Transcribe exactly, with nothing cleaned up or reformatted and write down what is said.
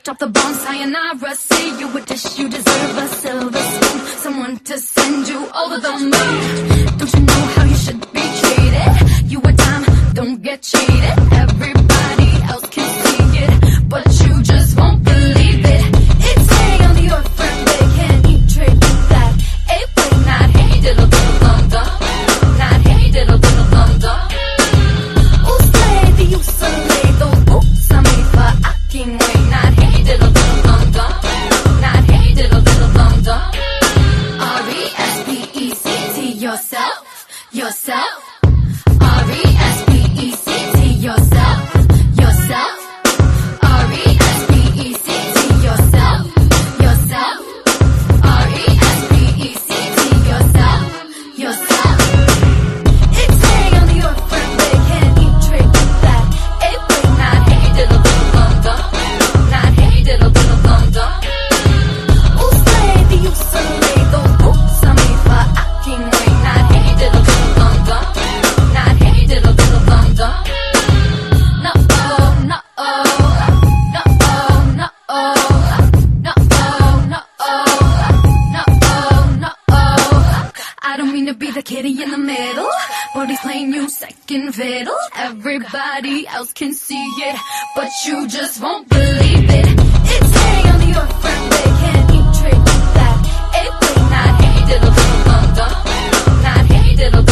Drop the bomb, sayonara, see you a dish, you deserve a silver spoon. Someone to send you over the moon. Don't you know how you should be treated? You a dime, don't get cheated. Everybody else can see it, but you just won't believe it. It's hang on your friend, they can't eat trade with that. A play, not hey diddle diddle dum dum. Not hey diddle diddle dum dum. Ooh, slay the you slay, those boots are made for acting way. Not hey diddle diddle dum dum. Not hey diddle diddle dum dum. R E S P E C T yourself, yourself. R E S P E C T yourself, yourself. R E S P E C T yourself, yourself. R E S P E C T yourself, yourself. It's hang on your friend, they can't eat trade with that. A play, not hey diddle diddle dum dum. Not hey diddle diddle dum dum. Ooh, slay the you slay, those boots are made for acting way. Not hey diddle diddle dum dum. Not hey diddle diddle dum dum. No oh, no oh, no oh, no oh, no oh, no oh, no oh, no oh. I don't mean to be the kitty in the middle, but he's playing you second fiddle. Everybody else can see it, but you just won't believe it. It's hang on your friend, they can't eat trade with that. A play, not hey diddle diddle dum dum. Not hey diddle